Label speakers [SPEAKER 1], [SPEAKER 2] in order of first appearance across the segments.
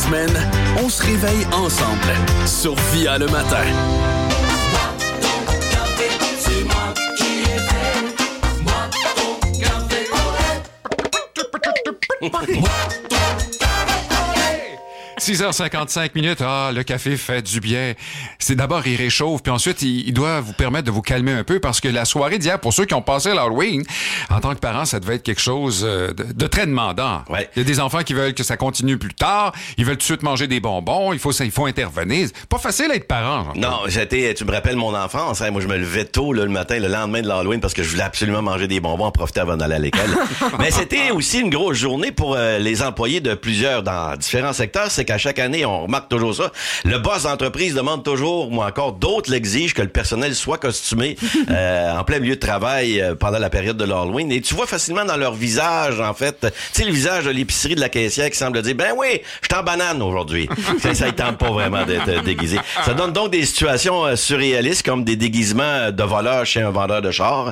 [SPEAKER 1] semaine, on se réveille ensemble sur Via le matin.
[SPEAKER 2] C'est moi qui ai fait, moi ton café au lait.
[SPEAKER 3] 6h55 minutes. Ah, le café fait du bien. C'est d'abord, il réchauffe, puis ensuite, il doit vous permettre de vous calmer un peu parce que la soirée d'hier, pour ceux qui ont passé l'Halloween, en tant que parents, ça devait être quelque chose de très demandant.
[SPEAKER 4] Ouais.
[SPEAKER 3] Il y a des enfants qui veulent que ça continue plus tard. Ils veulent tout de suite manger des bonbons. Il faut intervenir. C'est pas facile d'être parent.
[SPEAKER 4] Non, tu me rappelles mon enfance. Hein? Moi, je me levais tôt le matin, le lendemain de l'Halloween, parce que je voulais absolument manger des bonbons, en profiter avant d'aller à l'école. Mais c'était aussi une grosse journée pour les employés de plusieurs dans différents secteurs. C'est qu'à chaque année, on remarque toujours ça. Le boss d'entreprise demande toujours, ou encore d'autres l'exigent, que le personnel soit costumé en plein milieu de travail pendant la période de l'Halloween. Et tu vois facilement dans leur visage, en fait, tu sais, le visage de l'épicerie de la caissière qui semble dire, ben oui, je suis en banane aujourd'hui. Ça ne tente pas vraiment d'être déguisé. Ça donne donc des situations surréalistes comme des déguisements de voleurs chez un vendeur de chars.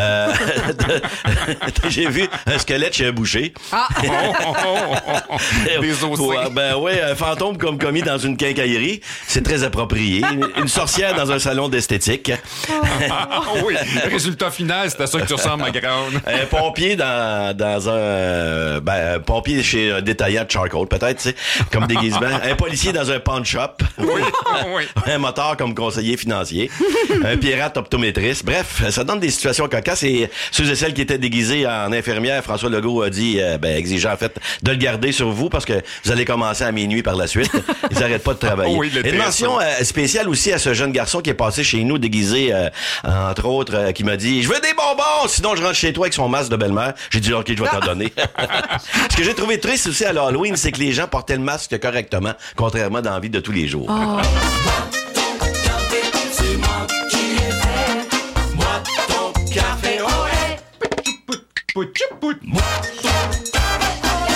[SPEAKER 4] J'ai vu un squelette chez un boucher.
[SPEAKER 3] Ah! Des ossements.
[SPEAKER 4] Ouais, ben ouais, un fantôme comme commis dans une quincaillerie, c'est très approprié. Une sorcière dans un salon d'esthétique.
[SPEAKER 3] Oui, résultat final, c'est à ça que tu ressembles, ma grande.
[SPEAKER 4] Un pompier dans un pompier chez un détaillant de charcoal, peut-être, tu sais, comme déguisement. Un policier dans un pawn shop.
[SPEAKER 3] Oui, oui.
[SPEAKER 4] Un moteur comme conseiller financier. Un pirate optométriste. Bref, ça donne des situations cocasses et ceux et celles qui étaient déguisés en infirmière, François Legault a dit, exigeant en fait de le garder sur vous parce que vous allez commencer à minuit par la suite. Ils n'arrêtent pas de travailler.
[SPEAKER 3] Oui,
[SPEAKER 4] une mention spéciale aussi à ce jeune garçon qui est passé chez nous déguisé, entre autres, qui m'a dit, je veux des bonbons, sinon je rentre chez toi avec son masque de belle-mère. J'ai dit, ok, je vais t'en donner. Ce que j'ai trouvé triste aussi à l'Halloween, c'est que les gens portaient le masque correctement, contrairement dans la vie de tous les jours.
[SPEAKER 2] Oh. C'est moi qui ai fait, moi ton café au lait. Moi ton